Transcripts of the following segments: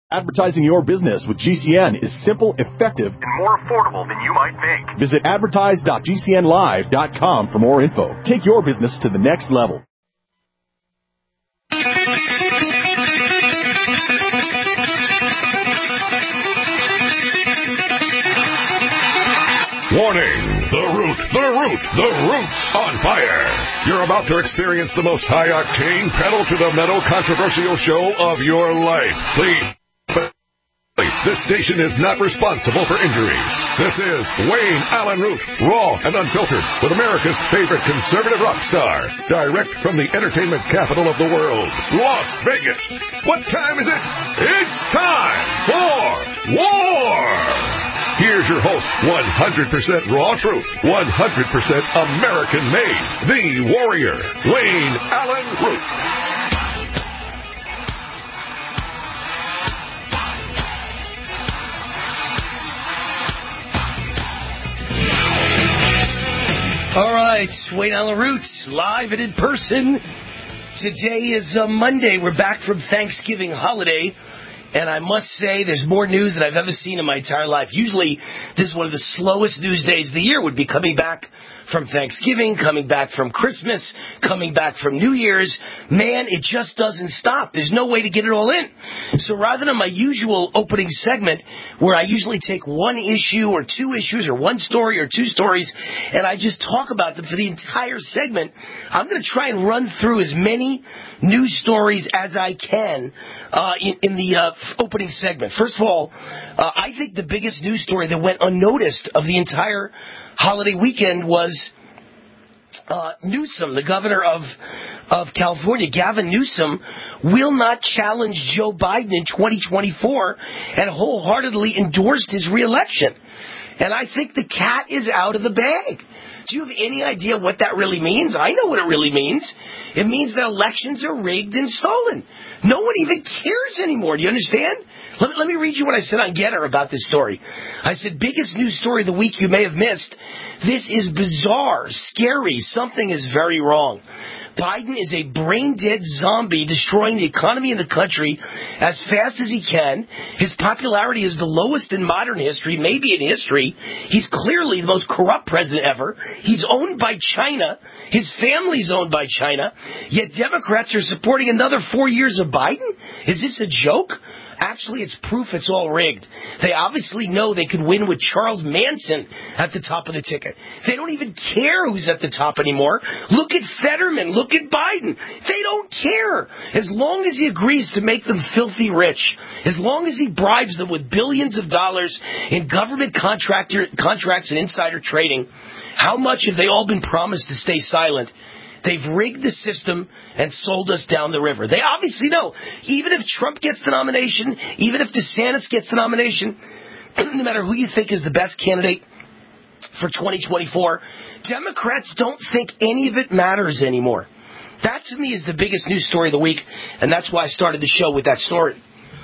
Advertising your business with GCN is simple, effective, and more affordable than you might think. Visit advertise.gcnlive.com for more info. Take your business to the next level. Warning! The root's on fire! You're about to experience the most high-octane, pedal-to-the-metal controversial show of your life. Please. This station is not responsible for injuries. This is Wayne Allen Root, raw and unfiltered, with America's favorite conservative rock star, direct from the entertainment capital of the world, Las Vegas. What time is it? It's time for war! Here's your host, 100% raw truth, 100% American-made, the warrior, Wayne Allen Root. All right, Wayne Allen Root, live and in person. Today is Monday. We're back from Thanksgiving holiday, and I must say there's more news than I've ever seen in my entire life. Usually, this is one of the slowest news days of the year, would be coming back from Thanksgiving, coming back from Christmas, coming back from New Year's. Man, it just doesn't stop. There's no way to get it all in. So rather than my usual opening segment, where I usually take one issue or two issues or one story or two stories, and I just talk about them for the entire segment, I'm going to try and run through as many news stories as I can in the opening segment. First of all, I think the biggest news story that went unnoticed of the entire holiday weekend was Newsom, the governor of California. Gavin Newsom will not challenge Joe Biden in 2024 and wholeheartedly endorsed his reelection. And I think the cat is out of the bag. Do you have any idea what that really means? I know what it really means. It means that elections are rigged and stolen. No one even cares anymore. Do you understand? Let me read you what I said on Getter about this story. I said, biggest news story of the week you may have missed. This is bizarre, scary. Something is very wrong. Biden is a brain-dead zombie destroying the economy of the country as fast as he can. His popularity is the lowest in modern history, maybe in history. He's clearly the most corrupt president ever. He's owned by China. His family's owned by China. Yet Democrats are supporting another 4 years of Biden? Is this a joke? Actually, it's proof it's all rigged. They obviously know they could win with Charles Manson at the top of the ticket. They don't even care who's at the top anymore. Look at Fetterman. Look at Biden. They don't care. As long as he agrees to make them filthy rich, as long as he bribes them with billions of dollars in government contracts and insider trading, how much have they all been promised to stay silent? They've rigged the system and sold us down the river. They obviously know. Even if Trump gets the nomination, even if DeSantis gets the nomination, no matter who you think is the best candidate for 2024, Democrats don't think any of it matters anymore. That, to me, is the biggest news story of the week, and that's why I started the show with that story.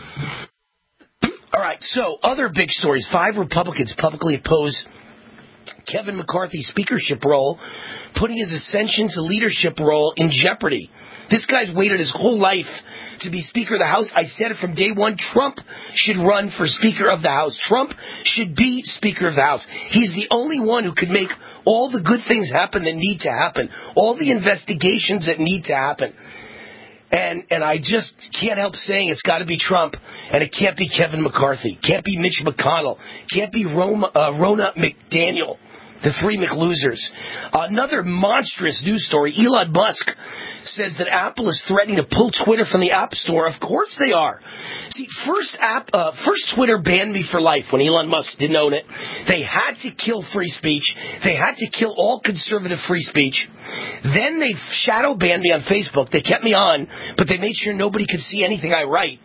All right, so other big stories. 5 Republicans publicly oppose Kevin McCarthy's speakership role, putting his ascension to leadership role in jeopardy. This guy's waited his whole life to be Speaker of the House. I said it from day one. Trump should run for Speaker of the House. Trump should be Speaker of the House. He's the only one who could make all the good things happen that need to happen, all the investigations that need to happen. And I just can't help saying it's got to be Trump, and it can't be Kevin McCarthy, can't be Mitch McConnell, can't be Ronna McDaniel, the 3 McLosers. Another monstrous news story. Elon Musk says that Apple is threatening to pull Twitter from the App Store. Of course they are. See, first Twitter banned me for life when Elon Musk didn't own it. They had to kill free speech. They had to kill all conservative free speech. Then they shadow banned me on Facebook. They kept me on, but they made sure nobody could see anything I write.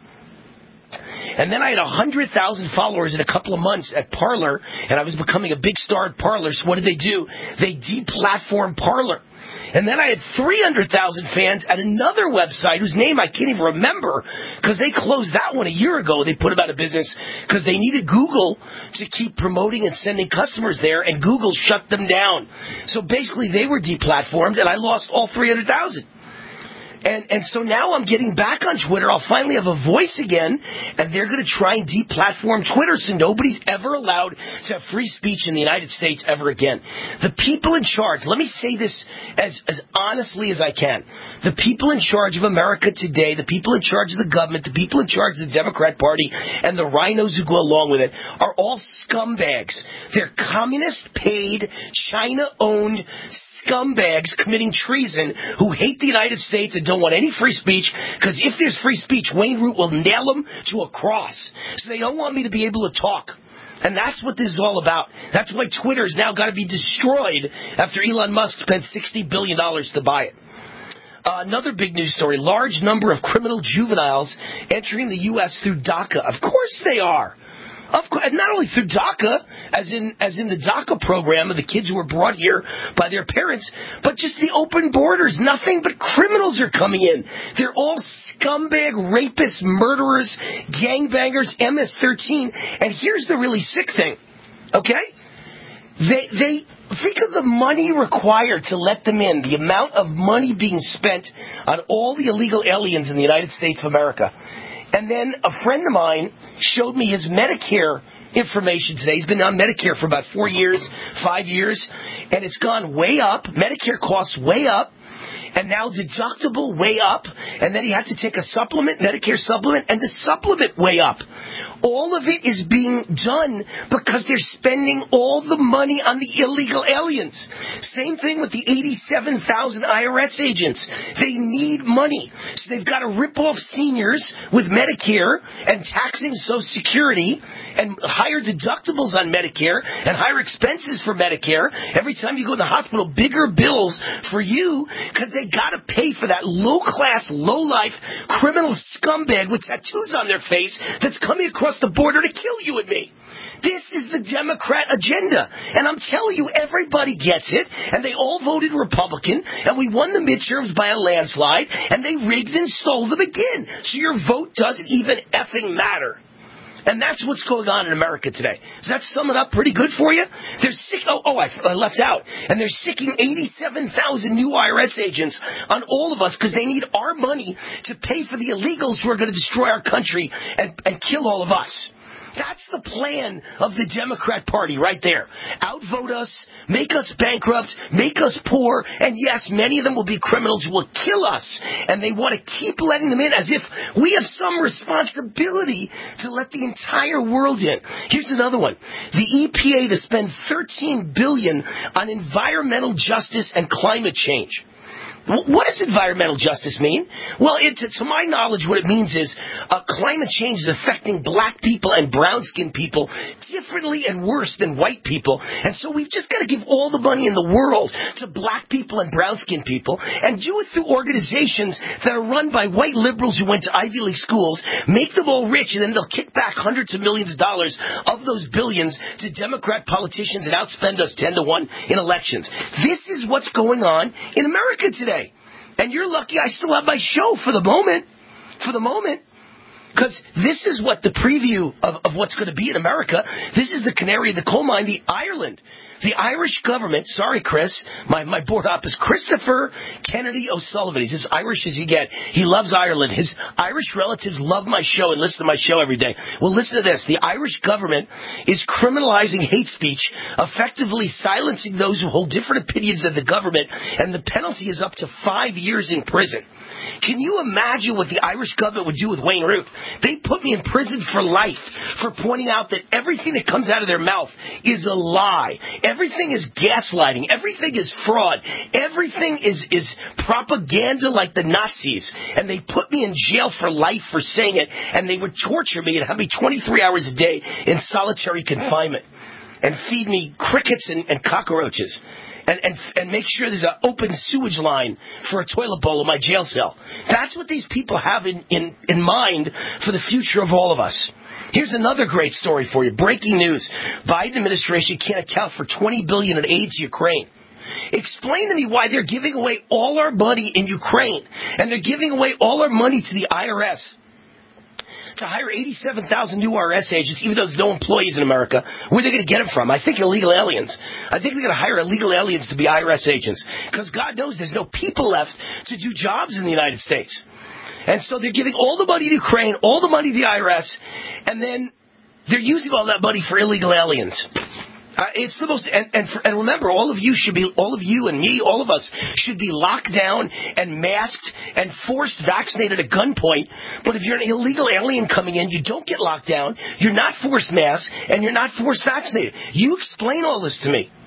And then I had 100,000 followers in a couple of months at Parler, and I was becoming a big star at Parler. So what did they do? They deplatformed Parler. And then I had 300,000 fans at another website whose name I can't even remember because they closed that one a year ago. They put them out of business because they needed Google to keep promoting and sending customers there, and Google shut them down. So basically they were deplatformed, and I lost all 300,000. And so now I'm getting back on Twitter. I'll finally have a voice again, and they're going to try and deplatform Twitter so nobody's ever allowed to have free speech in the United States ever again. The people in charge, let me say this as honestly as I can. The people in charge of America today, the people in charge of the government, the people in charge of the Democrat Party, and the rhinos who go along with it are all scumbags. They're communist-paid, China-owned scumbags committing treason who hate the United States and don't want any free speech, because if there's free speech, Wayne Root will nail them to a cross. So they don't want me to be able to talk. And that's what this is all about. That's why Twitter's now got to be destroyed after Elon Musk spent $60 billion to buy it. Another big news story, large number of criminal juveniles entering the U.S. through DACA. Of course they are. Of course, and not only through DACA, as in the DACA program of the kids who were brought here by their parents, but just the open borders. Nothing but criminals are coming in. They're all scumbag, rapists, murderers, gangbangers, MS-13. And here's the really sick thing, okay? They think of the money required to let them in, the amount of money being spent on all the illegal aliens in the United States of America. And then a friend of mine showed me his Medicare information today. He's been on Medicare for about 4 years, 5 years, and it's gone way up. Medicare costs way up, and now deductible way up, and then he had to take a supplement, Medicare supplement, and the supplement way up. All of it is being done because they're spending all the money on the illegal aliens. Same thing with the 87,000 IRS agents. They need money. So they've got to rip off seniors with Medicare and taxing Social Security and higher deductibles on Medicare and higher expenses for Medicare. Every time you go to the hospital, bigger bills for you because they got to pay for that low-class, low-life criminal scumbag with tattoos on their face that's coming across the border to kill you and me. This is the Democrat agenda. And I'm telling you, everybody gets it. And they all voted Republican. And we won the midterms by a landslide. And they rigged and stole them again. So your vote doesn't even effing matter. And that's what's going on in America today. Does that sum it up pretty good for you? They're sick. I left out. And they're sicking 87,000 new IRS agents on all of us because they need our money to pay for the illegals who are going to destroy our country and kill all of us. That's the plan of the Democrat Party right there. Outvote us, make us bankrupt, make us poor, and yes, many of them will be criminals who will kill us. And they want to keep letting them in as if we have some responsibility to let the entire world in. Here's another one. The EPA to spend $13 billion on environmental justice and climate change. What does environmental justice mean? Well, to my knowledge, what it means is climate change is affecting black people and brown-skinned people differently and worse than white people. And so we've just got to give all the money in the world to black people and brown-skinned people and do it through organizations that are run by white liberals who went to Ivy League schools, make them all rich, and then they'll kick back hundreds of millions of dollars of those billions to Democrat politicians and outspend us 10-1 in elections. This is what's going on in America today. And you're lucky I still have my show for the moment. For the moment. Because this is what the preview of what's going to be in America. This is the canary in the coal mine, the Ireland. The Irish government, sorry, Chris, my board op is Christopher Kennedy O'Sullivan. He's as Irish as you get. He loves Ireland. His Irish relatives love my show and listen to my show every day. Well, listen to this. The Irish government is criminalizing hate speech, effectively silencing those who hold different opinions than the government, and the penalty is up to 5 years in prison. Can you imagine what the Irish government would do with Wayne Root? They put me in prison for life for pointing out that everything that comes out of their mouth is a lie. Everything is gaslighting. Everything is fraud. Everything is propaganda like the Nazis. And they put me in jail for life for saying it. And they would torture me and have me 23 hours a day in solitary confinement. And feed me crickets and cockroaches. And make sure there's an open sewage line for a toilet bowl in my jail cell. That's what these people have in mind for the future of all of us. Here's another great story for you. Breaking news. Biden administration can't account for $20 billion in aid to Ukraine. Explain to me why they're giving away all our money in Ukraine. And they're giving away all our money to the IRS. to hire 87,000 new IRS agents, even though there's no employees in America. Where are they going to get them from? I think illegal aliens. I think they're going to hire illegal aliens to be IRS agents. Because God knows there's no people left to do jobs in the United States. And so they're giving all the money to Ukraine, all the money to the IRS, and then they're using all that money for illegal aliens. It's the most, and remember, all of you and me, all of us should be locked down and masked and forced vaccinated at gunpoint. But if you're an illegal alien coming in, you don't get locked down, you're not forced masked, and you're not forced vaccinated. You explain all this to me.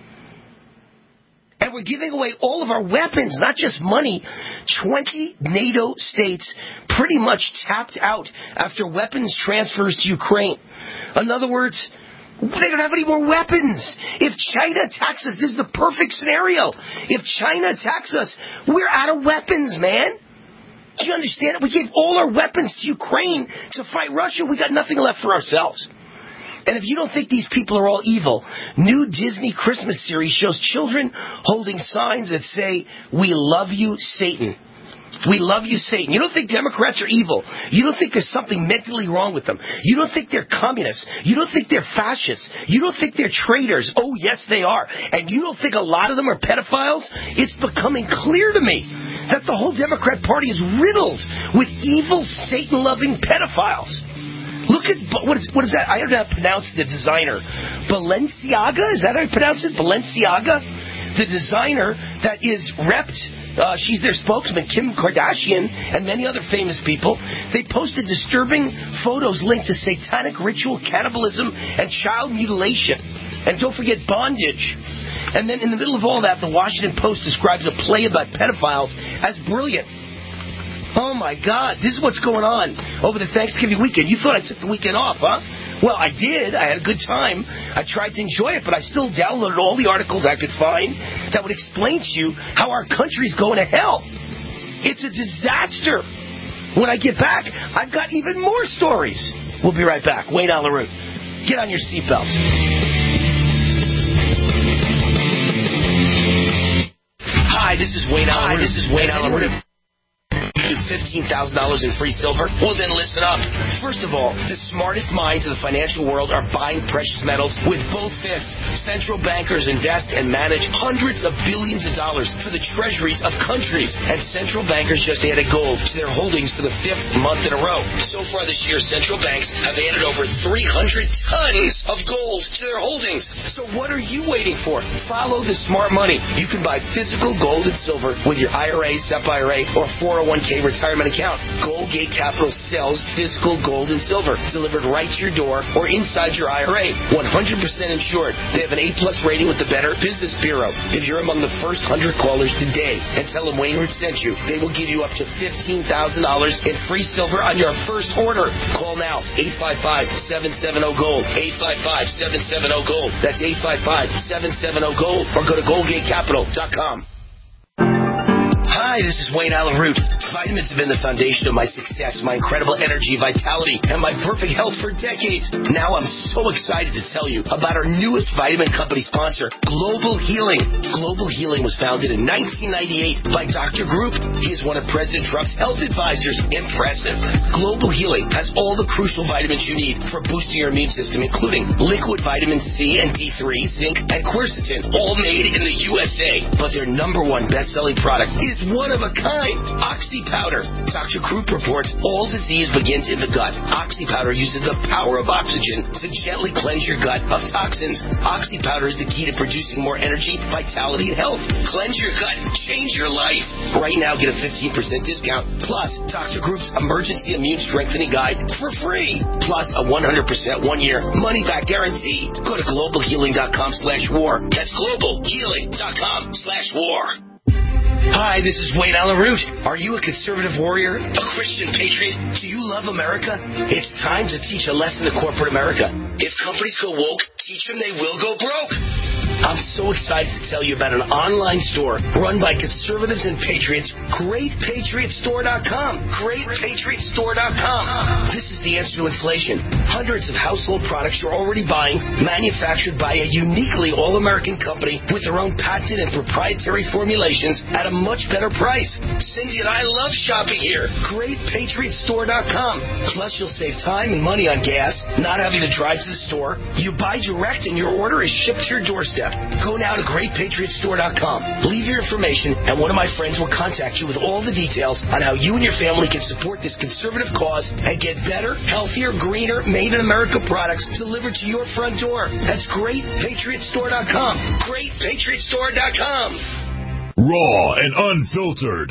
And we're giving away all of our weapons, not just money. 20 NATO states pretty much tapped out after weapons transfers to Ukraine. In other words, they don't have any more weapons. If China attacks us, this is the perfect scenario. If China attacks us, we're out of weapons, man. Do you understand it? We gave all our weapons to Ukraine to fight Russia. We got nothing left for ourselves. And if you don't think these people are all evil, new Disney Christmas series shows children holding signs that say, "We love you, Satan." We love you, Satan. You don't think Democrats are evil. You don't think there's something mentally wrong with them. You don't think they're communists. You don't think they're fascists. You don't think they're traitors. Oh, yes, they are. And you don't think a lot of them are pedophiles? It's becoming clear to me that the whole Democrat Party is riddled with evil, Satan-loving pedophiles. Look at, what is that? I don't know how to pronounce the designer. Balenciaga? Is that how you pronounce it? Balenciaga? The designer that is repped. She's their spokesman, Kim Kardashian, and many other famous people. They posted disturbing photos linked to satanic ritual, cannibalism, and child mutilation. And don't forget bondage. And then in the middle of all that, the Washington Post describes a play about pedophiles as brilliant. Oh, my God. This is what's going on over the Thanksgiving weekend. You thought I took the weekend off, huh? Well, I did. I had a good time. I tried to enjoy it, but I still downloaded all the articles I could find that would explain to you how our country's going to hell. It's a disaster. When I get back, I've got even more stories. We'll be right back. Wayne Allyn Root. Get on your seatbelts. Hi, this is Wayne Allyn Root. $15,000 in free silver? Well, then listen up. First of all, the smartest minds of the financial world are buying precious metals with both fists. Central bankers invest and manage hundreds of billions of dollars for the treasuries of countries. And central bankers just added gold to their holdings for the 5th month in a row. So far this year, central banks have added over 300 tons of gold to their holdings. So what are you waiting for? Follow the smart money. You can buy physical gold and silver with your IRA, SEP IRA, or 401k retirement account. Goldgate Capital sells physical gold and silver delivered right to your door or inside your IRA. 100% insured. They have an A+ rating with the Better Business Bureau. If you're among the first 100 callers today and tell them Wayne Root sent you, they will give you up to $15,000 in free silver on your first order. Call now. 855-770-GOLD. 855-770-GOLD. That's 855-770-GOLD. Or go to GoldgateCapital.com. Hi, this is Wayne Allyn Root. Vitamins have been the foundation of my success, my incredible energy, vitality, and my perfect health for decades. Now I'm so excited to tell you about our newest vitamin company sponsor, Global Healing. Global Healing was founded in 1998 by Dr. Group. He is one of President Trump's health advisors. Impressive. Global Healing has all the crucial vitamins you need for boosting your immune system, including liquid vitamin C and D3, zinc, and quercetin, all made in the USA. But their #1 best-selling product is one of a kind, Oxy Powder. Dr. Krupp reports all disease begins in the gut. Oxy Powder uses the power of oxygen to gently cleanse your gut of toxins. Oxy Powder is the key to producing more energy, vitality, and health. Cleanse your gut, change your life. Right now, get a 15% discount, plus Dr. Krupp's emergency immune strengthening guide for free, plus a 100% 1-year money-back guarantee. Go to globalhealing.com/war. That's globalhealing.com/war. Hi, this is Wayne Allyn Root. Are you a conservative warrior, a Christian patriot? Do you love America? It's time to teach a lesson to corporate America. If companies go woke, teach them they will go broke. I'm so excited to tell you about an online store run by conservatives and patriots, GreatPatriotStore.com. GreatPatriotStore.com. This is the answer to inflation. hundreds of household products you're already buying, manufactured by a uniquely all-American company with their own patented and proprietary formulations at a much better price. Cindy and I love shopping here. GreatPatriotStore.com. Plus, you'll save time and money on gas, not having to drive to the store. You buy direct and your order is shipped to your doorstep. Go now to GreatPatriotStore.com. Leave your information and one of my friends will contact you with all the details on how you and your family can support this conservative cause and get better, healthier, greener, made-in-America products delivered to your front door. That's GreatPatriotStore.com. GreatPatriotStore.com. Raw and unfiltered.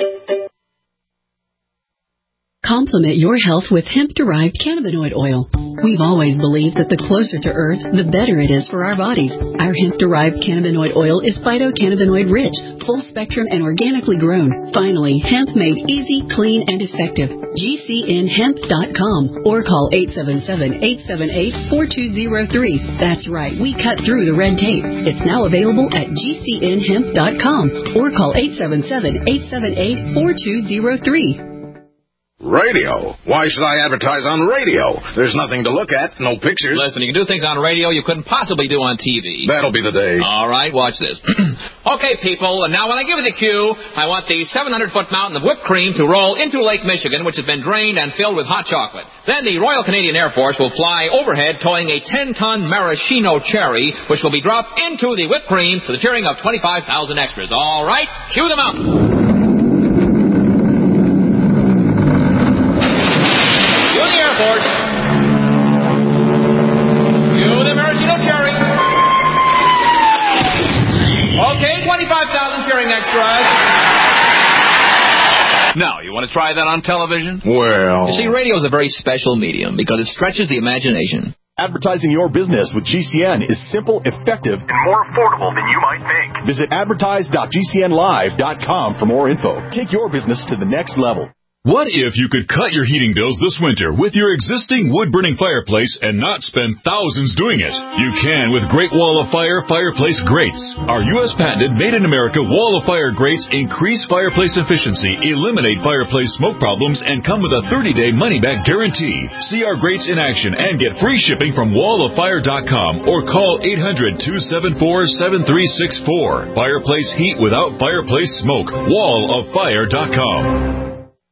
Complement your health with hemp-derived cannabinoid oil. We've always believed that the closer to Earth, the better it is for our bodies. Our hemp-derived cannabinoid oil is phytocannabinoid-rich, full-spectrum, and organically grown. Finally, hemp made easy, clean, and effective. GCNhemp.com or call 877-878-4203. That's right, we cut through the red tape. It's now available at GCNhemp.com or call 877-878-4203. Radio? Why should I advertise on radio? There's nothing to look at, no pictures. Listen, you can do things on radio you couldn't possibly do on TV. That'll be the day. All right, watch this. Okay, people, and now when I give you the cue, I want the 700-foot mountain of whipped cream to roll into Lake Michigan, which has been drained and filled with hot chocolate. Then the Royal Canadian Air Force will fly overhead towing a 10-ton maraschino cherry, which will be dropped into the whipped cream to the cheering of 25,000 extras. All right, cue the mountain. Okay, 25,000 cheering extras. Now, you want to try that on television? Well... You see, radio is a very special medium because it stretches the imagination. Advertising your business with GCN is simple, effective, and more affordable than you might think. Visit advertise.gcnlive.com for more info. Take your business to the next level. What if you could cut your heating bills this winter with your existing wood-burning fireplace and not spend thousands doing it? You can with Great Wall of Fire fireplace grates. Our U.S. patented made-in-America Wall of Fire grates increase fireplace efficiency, eliminate fireplace smoke problems, and come with a 30-day money-back guarantee. See our grates in action and get free shipping from walloffire.com or call 800-274-7364. Fireplace heat without fireplace smoke. walloffire.com.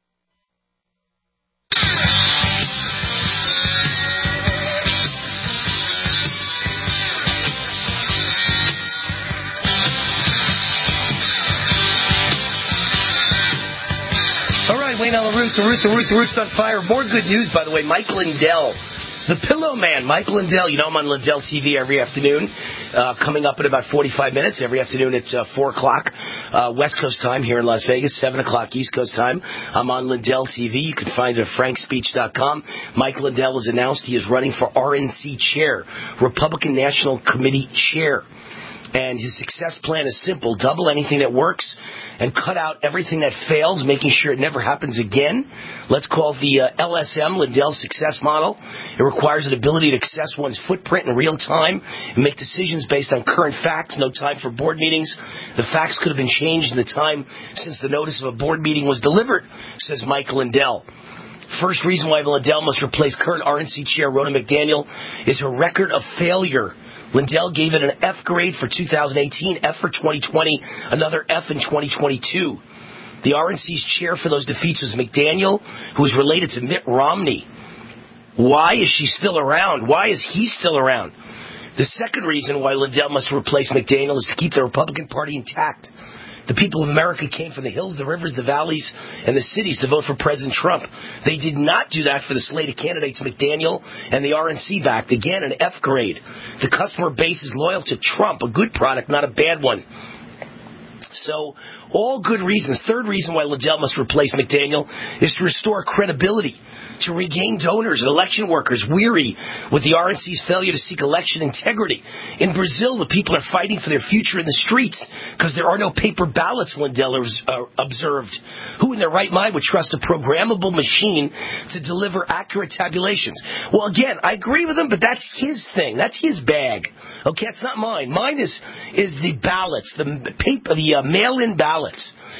Wayne on the Root's on fire. More good news, by the way. Mike Lindell, the Pillow Man. Mike Lindell, you know I'm on Lindell TV every afternoon, coming up in about 45 minutes, every afternoon at 4 o'clock West Coast time here in Las Vegas, 7 o'clock East Coast time. I'm on Lindell TV. You can find it at frankspeech.com. Mike Lindell has announced he is running for RNC chair, Republican National Committee chair. And his success plan is simple. Double anything that works and cut out everything that fails, making sure it never happens again. Let's call the LSM, Lindell's success model. It requires an ability to assess one's footprint in real time and make decisions based on current facts. No time for board meetings. The facts could have been changed in the time since the notice of a board meeting was delivered, says Mike Lindell. First reason why Lindell must replace current RNC chair Ronna McDaniel is her record of failure. Lindell gave it an F grade for 2018, F for 2020, another F in 2022. The RNC's chair for those defeats was McDaniel, who is related to Mitt Romney. Why is she still around? Why is he still around? The second reason why Lindell must replace McDaniel is to keep the Republican Party intact. The people of America came from the hills, the rivers, the valleys, and the cities to vote for President Trump. They did not do that for the slate of candidates McDaniel and the RNC backed. Again, an F grade. The customer base is loyal to Trump, a good product, not a bad one. So, all good reasons. Third reason why Lindell must replace McDaniel is to restore credibility, to regain donors and election workers weary with the RNC's failure to seek election integrity. In Brazil, the people are fighting for their future in the streets because there are no paper ballots, Lindell observed. Who in their right mind would trust a programmable machine to deliver accurate tabulations? Well, again, I agree with him, but that's his thing. That's his bag. Okay, it's not mine. Mine is the ballots, the paper, the mail-in ballots.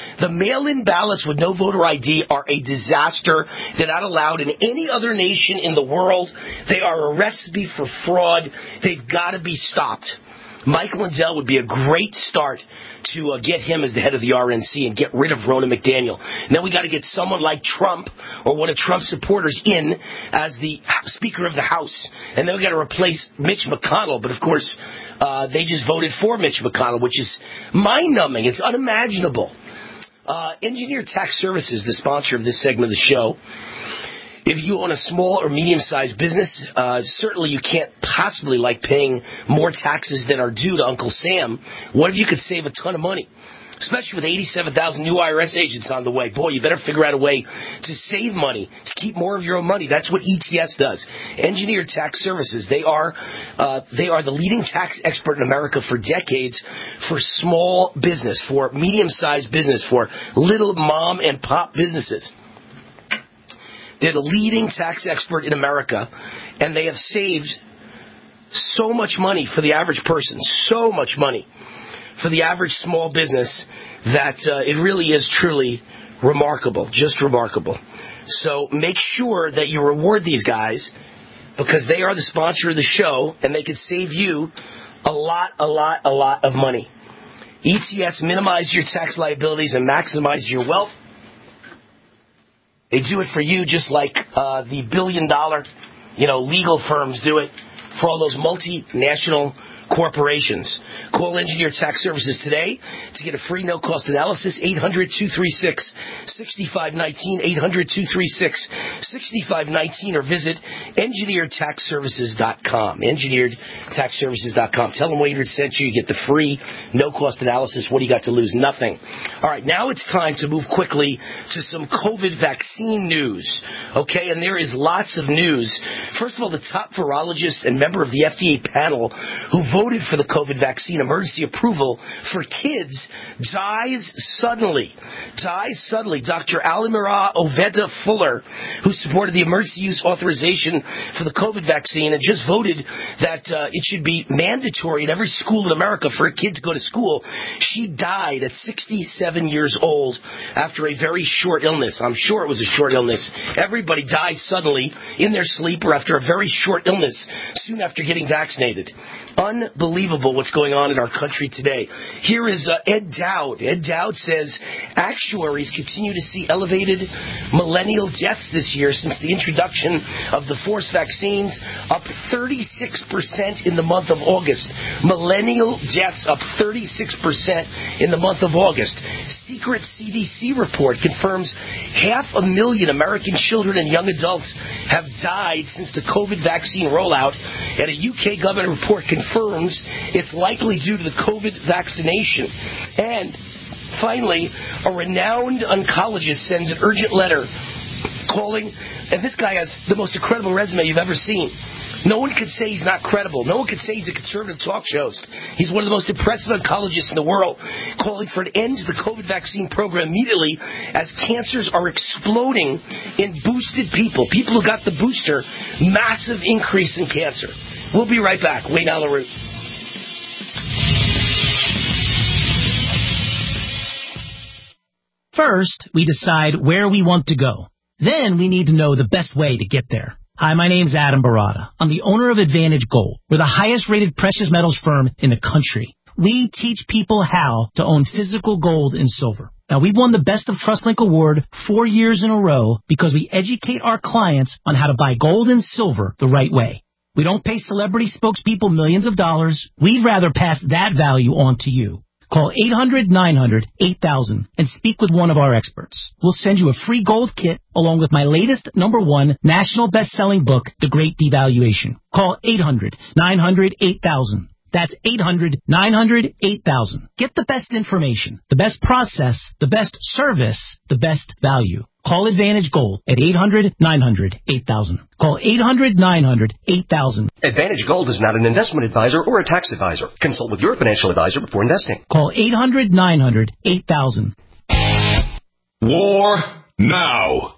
The mail-in ballots with no voter ID are a disaster. They're not allowed in any other nation in the world. They are a recipe for fraud. They've got to be stopped. Mike Lindell would be a great start to get him as the head of the RNC and get rid of Ronna McDaniel. And then we got to get someone like Trump or one of Trump's supporters in as the Speaker of the House. And then we got to replace Mitch McConnell. But, of course, they just voted for Mitch McConnell, which is mind-numbing. It's unimaginable. Engineer Tax Services, the sponsor of this segment of the show. If you own a small or medium-sized business, certainly you can't possibly like paying more taxes than are due to Uncle Sam. What if you could save a ton of money? Especially with 87,000 new IRS agents on the way. Boy, you better figure out a way to save money, to keep more of your own money. That's what ETS does. Engineered Tax Services. They are the leading tax expert in America for decades for small business, for medium-sized business, for little mom and pop businesses. They're the leading tax expert in America, and they have saved so much money for the average person, so much money for the average small business that it really is truly remarkable, just remarkable. So make sure that you reward these guys because they are the sponsor of the show, and they could save you a lot of money. ETS minimize your tax liabilities and maximize your wealth. They do it for you just like the billion-dollar, legal firms do it for all those multinational corporations. Call Engineer Tax Services today to get a free no-cost analysis. 800-236-6519, 800-236-6519, or visit engineeredtaxservices.com. Engineeredtaxservices.com. Tell them Waynard sent you. You get the free no-cost analysis. What do you got to lose? Nothing. All right, now it's time to move quickly to some COVID vaccine news. Okay, and there is lots of news. First of all, the top virologist and member of the FDA panel who voted for the COVID vaccine emergency approval for kids dies suddenly. Dr. Alimira Oveda Fuller, who supported the emergency use authorization for the COVID vaccine and just voted that it should be mandatory in every school in America for a kid to go to school, she died at 67 years old after a very short illness. I'm sure it was a short illness. Everybody dies suddenly in their sleep or after a very short illness soon after getting vaccinated. Unbelievable what's going on in our country today. Here is Ed Dowd. Ed Dowd says actuaries continue to see elevated millennial deaths this year since the introduction of the forced vaccines, up 36% in the month of August. Millennial deaths up 36% in the month of August. Secret CDC report confirms 500,000 American children and young adults have died since the COVID vaccine rollout, and a UK government report confirms it's likely due to the COVID vaccination. And finally, a renowned oncologist sends an urgent letter calling, and this guy has the most incredible resume you've ever seen. No one could say he's not credible. No one could say he's a conservative talk show host. He's one of the most impressive oncologists in the world, calling for an end to the COVID vaccine program immediately as cancers are exploding in boosted people. People who got the booster, massive increase in cancer. We'll be right back. Wayne on the route. First, we decide where we want to go. Then we need to know the best way to get there. Hi, my name's Adam Barada. I'm the owner of Advantage Gold. We're the highest-rated precious metals firm in the country. We teach people how to own physical gold and silver. Now, we've won the Best of TrustLink Award 4 years in a row because we educate our clients on how to buy gold and silver the right way. We don't pay celebrity spokespeople millions of dollars. We'd rather pass that value on to you. Call 800-900-8000 and speak with one of our experts. We'll send you a free gold kit along with my latest #1 national best-selling book, The Great Devaluation. Call 800-900-8000. That's 800-900-8000. Get the best information, the best process, the best service, the best value. Call Advantage Gold at 800-900-8000. Call 800-900-8000. Advantage Gold is not an investment advisor or a tax advisor. Consult with your financial advisor before investing. Call 800-900-8000. War now.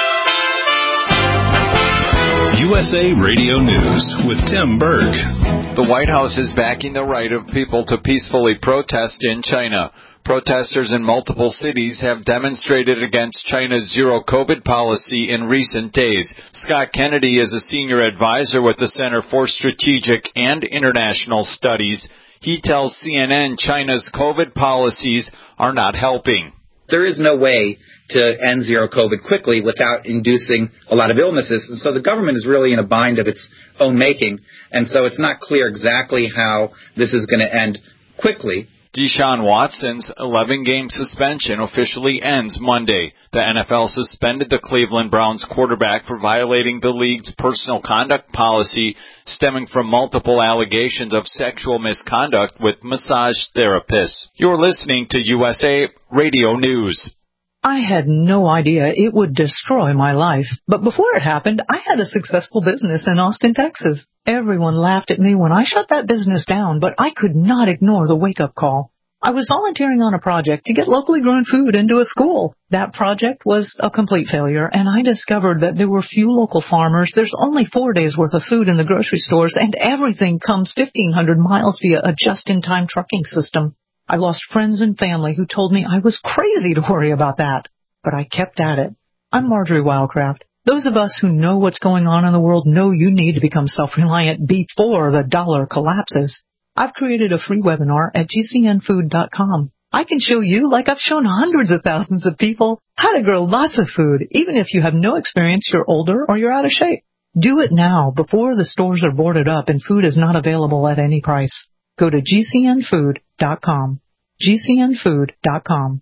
USA Radio News with Tim Berg. The White House is backing the right of people to peacefully protest in China. Protesters in multiple cities have demonstrated against China's zero-COVID policy in recent days. Scott Kennedy is a senior advisor with the Center for Strategic and International Studies. He tells CNN China's COVID policies are not helping. There is no way to end zero COVID quickly without inducing a lot of illnesses. And so the government is really in a bind of its own making. And so it's not clear exactly how this is going to end quickly. Deshaun Watson's 11-game suspension officially ends Monday. The NFL suspended the Cleveland Browns quarterback for violating the league's personal conduct policy stemming from multiple allegations of sexual misconduct with massage therapists. You're listening to USA Radio News. I had no idea it would destroy my life. But before it happened, I had a successful business in Austin, Texas. Everyone laughed at me when I shut that business down, but I could not ignore the wake-up call. I was volunteering on a project to get locally grown food into a school. That project was a complete failure, and I discovered that there were few local farmers. There's only 4 days' worth of food in the grocery stores, and everything comes 1,500 miles via a just-in-time trucking system. I lost friends and family who told me I was crazy to worry about that, but I kept at it. I'm Marjorie Wildcraft. Those of us who know what's going on in the world know you need to become self-reliant before the dollar collapses. I've created a free webinar at gcnfood.com. I can show you, like I've shown hundreds of thousands of people, how to grow lots of food, even if you have no experience, you're older, or you're out of shape. Do it now before the stores are boarded up and food is not available at any price. Go to gcnfood.com. gcnfood.com.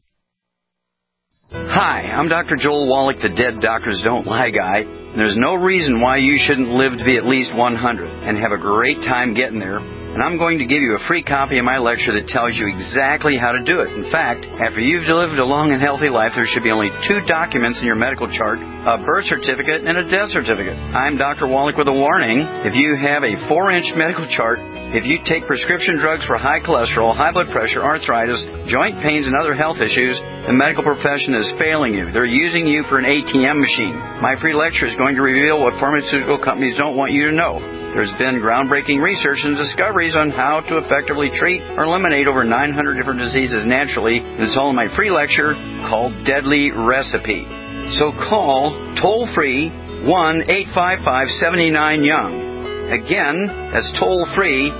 Hi, I'm Dr. Joel Wallach, the Dead Doctors Don't Lie guy, and there's no reason why you shouldn't live to be at least 100 and have a great time getting there. And I'm going to give you a free copy of my lecture that tells you exactly how to do it. In fact, after you've lived a long and healthy life, there should be only 2 documents in your medical chart, a birth certificate and a death certificate. I'm Dr. Wallach with a warning. If you have a 4-inch medical chart, if you take prescription drugs for high cholesterol, high blood pressure, arthritis, joint pains, and other health issues, the medical profession is failing you. They're using you for an ATM machine. My free lecture is going to reveal what pharmaceutical companies don't want you to know. There's been groundbreaking research and discoveries on how to effectively treat or eliminate over 900 different diseases naturally. It's all in my free lecture called Deadly Recipe. So call toll-free 1-855-79-YOUNG. Again, that's toll-free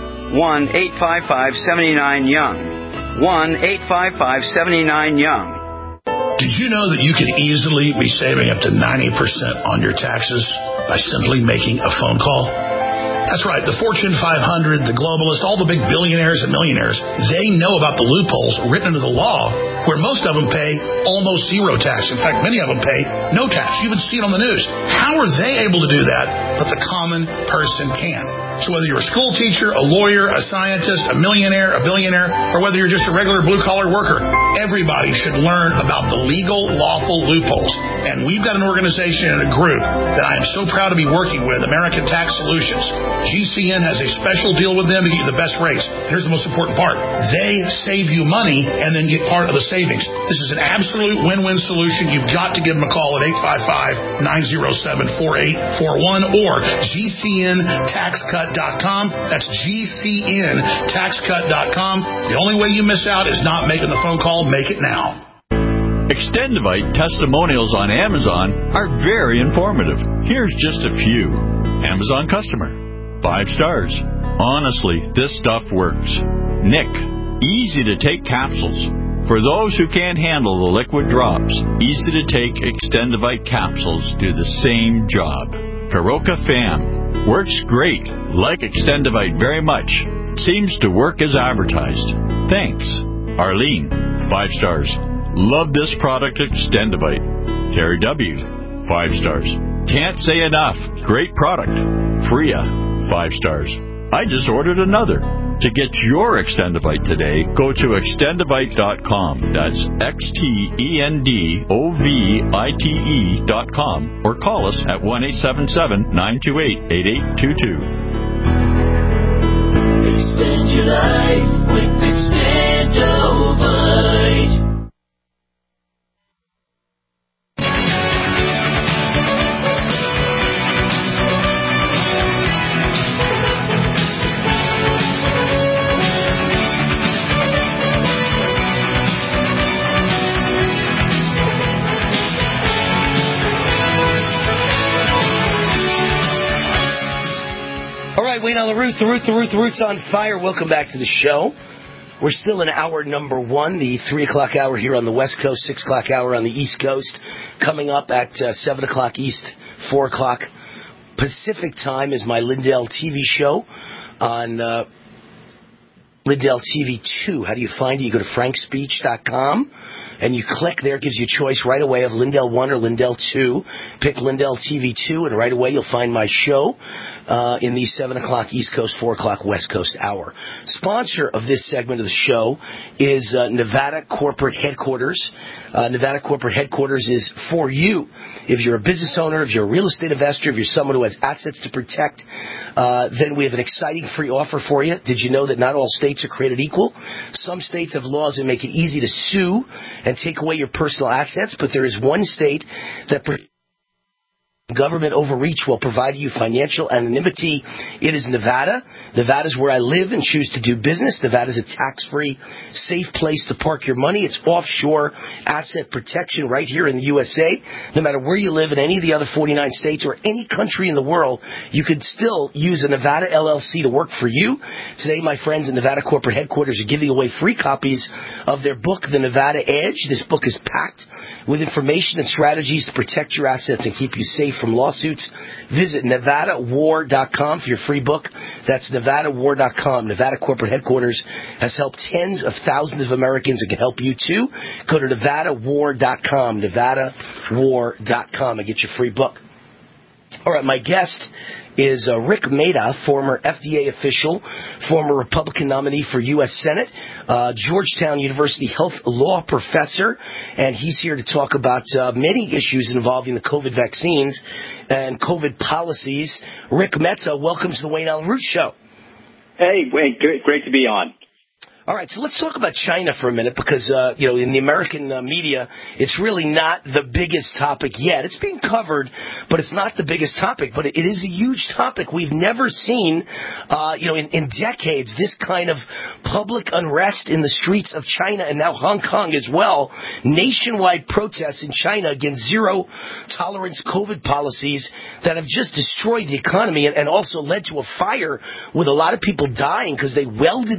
1-855-79-YOUNG. 1-855-79-YOUNG. Did you know that you can easily be saving up to 90% on your taxes by simply making a phone call? That's right, the Fortune 500, the globalists, all the big billionaires and millionaires, they know about the loopholes written into the law where most of them pay almost zero tax. In fact, many of them pay no tax. You even see it on the news. How are they able to do that, but the common person can? So whether you're a school teacher, a lawyer, a scientist, a millionaire, a billionaire, or whether you're just a regular blue-collar worker, everybody should learn about the legal, lawful loopholes. And we've got an organization and a group that I am so proud to be working with, American Tax Solutions. GCN has a special deal with them to get you the best rates. Here's the most important part. They save you money and then get part of the savings. This is an absolute win-win solution. You've got to give them a call at 855-907-4841 or GCNTaxCut.com. That's GCNTaxCut.com. The only way you miss out is not making the phone call. Make it now. Extendivite testimonials on Amazon are very informative. Here's just a few. Amazon customer. 5 stars. Honestly, this stuff works. Nick. Easy to take capsules. For those who can't handle the liquid drops, easy to take Extendivite capsules do the same job. Karoka Fam. Works great. Like Extendivite very much. Seems to work as advertised. Thanks. Arlene. 5 stars. Love this product, Extendivite. Terry W. 5 stars. Can't say enough. Great product. Freya. 5 stars. I just ordered another. To get your Extendivite today, go to Extendivite.com. That's XTENDOVITE.com or call us at 1-877-928-8822. Extend your life with Extendovite. Wayne on the Roots on fire. Welcome back to the show. We're still in hour number 1, the 3 o'clock hour here on the West Coast, 6 o'clock hour on the East Coast. Coming up at 7 o'clock East, 4 o'clock Pacific time is my Lindell TV show on Lindell TV 2. How do you find it? You go to frankspeech.com. And you click there, it gives you a choice right away of Lindell 1 or Lindell 2. Pick Lindell TV 2, and right away you'll find my show in the 7 o'clock East Coast, 4 o'clock West Coast hour. Sponsor of this segment of the show is Nevada Corporate Headquarters. Nevada Corporate Headquarters is for you. If you're a business owner, if you're a real estate investor, if you're someone who has assets to protect, then we have an exciting free offer for you. Did you know that not all states are created equal? Some states have laws that make it easy to sue and take away your personal assets, but there is one state that government overreach will provide you financial anonymity. It is Nevada. Nevada is where I live and choose to do business. Nevada is a tax-free, safe place to park your money. It's offshore asset protection right here in the USA. No matter where you live in any of the other 49 states or any country in the world, you could still use a Nevada LLC to work for you. Today, my friends in Nevada Corporate Headquarters are giving away free copies of their book, The Nevada Edge. This book is packed with information and strategies to protect your assets and keep you safe from lawsuits. Visit NevadaWar.com for your free book. That's NevadaWar.com. Nevada Corporate Headquarters has helped tens of thousands of Americans and can help you too. Go to NevadaWar.com. NevadaWar.com and get your free book. All right, my guest is Rick Maida, former FDA official, former Republican nominee for U.S. Senate, Georgetown University health law professor, and he's here to talk about many issues involving the COVID vaccines and COVID policies. Rick Mehta, welcome to the Wayne Allen Roots Show. Hey, Wayne, great to be on. All right, so let's talk about China for a minute because, in the American media, it's really not the biggest topic yet. It's being covered, but it's not the biggest topic. But it is a huge topic. We've never seen, in decades, this kind of public unrest in the streets of China and now Hong Kong as well. Nationwide protests in China against zero-tolerance COVID policies that have just destroyed the economy and also led to a fire with a lot of people dying because they welded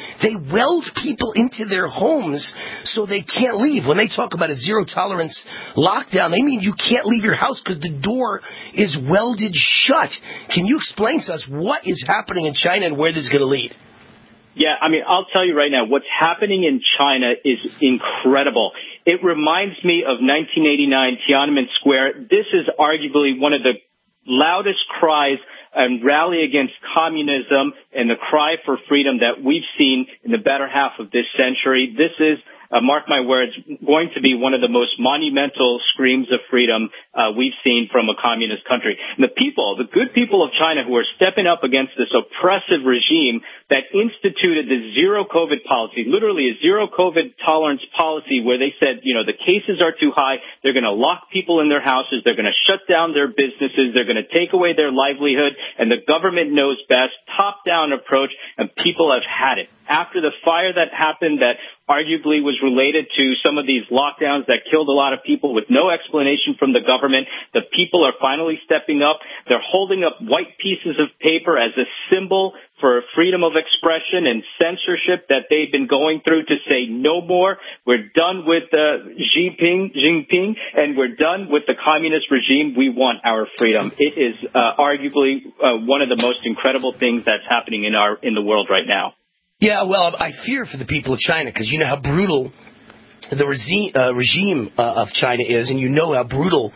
people into their homes so they can't leave. When they talk about a zero-tolerance lockdown, they mean you can't leave your house because the door is welded shut. Can you explain to us what is happening in China and where this is going to lead? Yeah, I'll tell you right now, what's happening in China is incredible. It reminds me of 1989 Tiananmen Square. This is arguably one of the loudest cries and rally against communism and the cry for freedom that we've seen in the better half of this century. This is, mark my words, going to be one of the most monumental screams of freedom we've seen from a communist country. And the good people of China who are stepping up against this oppressive regime that instituted the zero COVID policy, literally a zero COVID tolerance policy where they said, the cases are too high, they're going to lock people in their houses, they're going to shut down their businesses, they're going to take away their livelihood, and the government knows best, top-down approach, and people have had it. After the fire that happened that arguably was related to some of these lockdowns that killed a lot of people with no explanation from the government, the people are finally stepping up. They're holding up white pieces of paper as a symbol for freedom of expression and censorship that they've been going through to say no more. We're done with Jinping, and we're done with the communist regime. We want our freedom. It is arguably one of the most incredible things that's happening in the world right now. Yeah, well, I fear for the people of China because you know how brutal the regime of China is, and you know how brutal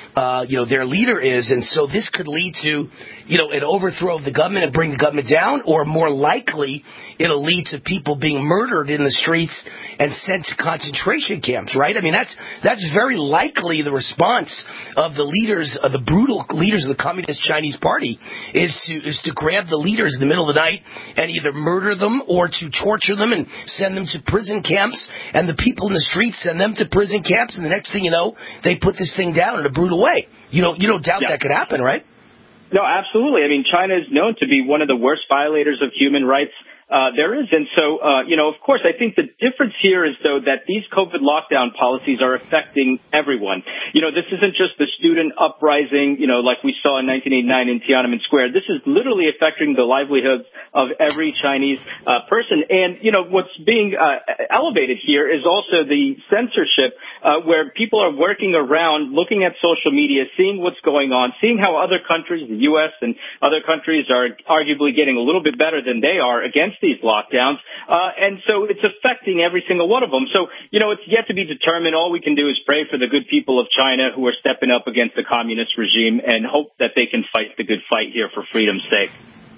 their leader is, and so this could lead to an overthrow of the government and bring the government down, or more likely it'll lead to people being murdered in the streets and sent to concentration camps, right? I mean, that's very likely the response of the leaders, of the brutal leaders of the Communist Chinese Party, is to grab the leaders in the middle of the night and either murder them or to torture them and send them to prison camps, and the people in the streets send them to prison camps, and the next thing you know, they put this thing down in a brutal way. You don't doubt that could happen, right? No, absolutely. I mean, China is known to be one of the worst violators of human rights there is. And so, of course, I think the difference here is, though, that these COVID lockdown policies are affecting everyone. This isn't just the student uprising, like we saw in 1989 in Tiananmen Square. This is literally affecting the livelihoods of every Chinese person. And, what's being elevated here is also the censorship where people are working around, looking at social media, seeing what's going on, seeing how other countries, the U.S. and other countries, are arguably getting a little bit better than they are against these lockdowns. And so it's affecting every single one of them. So, it's yet to be determined. All we can do is pray for the good people of China who are stepping up against the communist regime and hope that they can fight the good fight here for freedom's sake.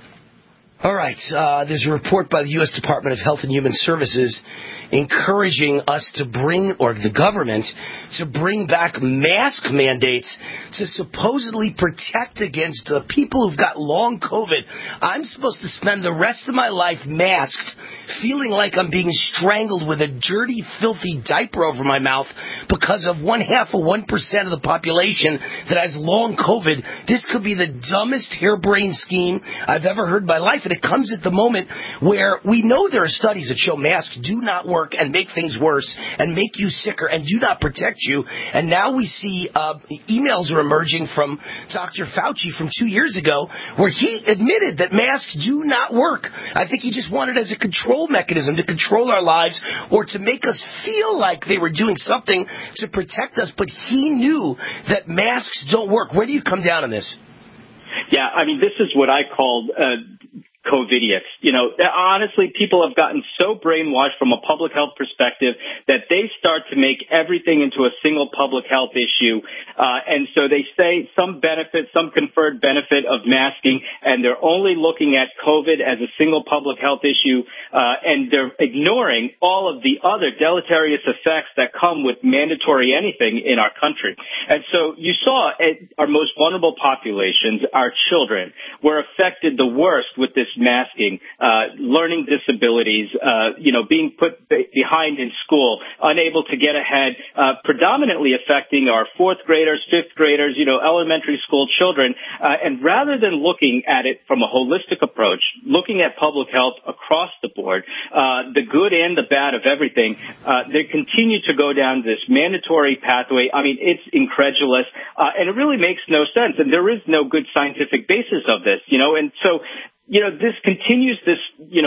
All right. There's a report by the U.S. Department of Health and Human Services encouraging us to the government to bring back mask mandates to supposedly protect against the people who've got long COVID. I'm supposed to spend the rest of my life masked, feeling like I'm being strangled with a dirty, filthy diaper over my mouth because of 0.5% of the population that has long COVID. This could be the dumbest harebrained scheme I've ever heard in my life. And it comes at the moment where we know there are studies that show masks do not work and make things worse and make you sicker and do not protect you. And now we see emails are emerging from Dr. Fauci from 2 years ago where he admitted that masks do not work. I think he just wanted as a control mechanism to control our lives or to make us feel like they were doing something to protect us. But he knew that masks don't work. Where do you come down on this? Yeah, this is what I called COVIDiots. Honestly, people have gotten so brainwashed from a public health perspective that they start to make everything into a single public health issue. And so they say some conferred benefit of masking, and they're only looking at COVID as a single public health issue, and they're ignoring all of the other deleterious effects that come with mandatory anything in our country. And so you saw our most vulnerable populations, our children, were affected the worst with this masking, learning disabilities, being put behind in school, unable to get ahead, predominantly affecting our fourth graders, fifth graders, elementary school children. And rather than looking at it from a holistic approach, looking at public health across the board, the good and the bad of everything, they continue to go down this mandatory pathway. It's incredulous, and it really makes no sense. And there is no good scientific basis of this, and so this continues this,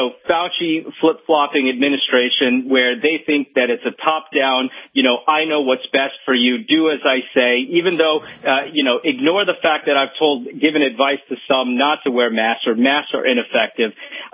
Fauci flip-flopping administration where they think that it's a top-down, I know what's best for you, do as I say, even though, ignore the fact that I've given advice to some not to wear masks or masks are ineffective.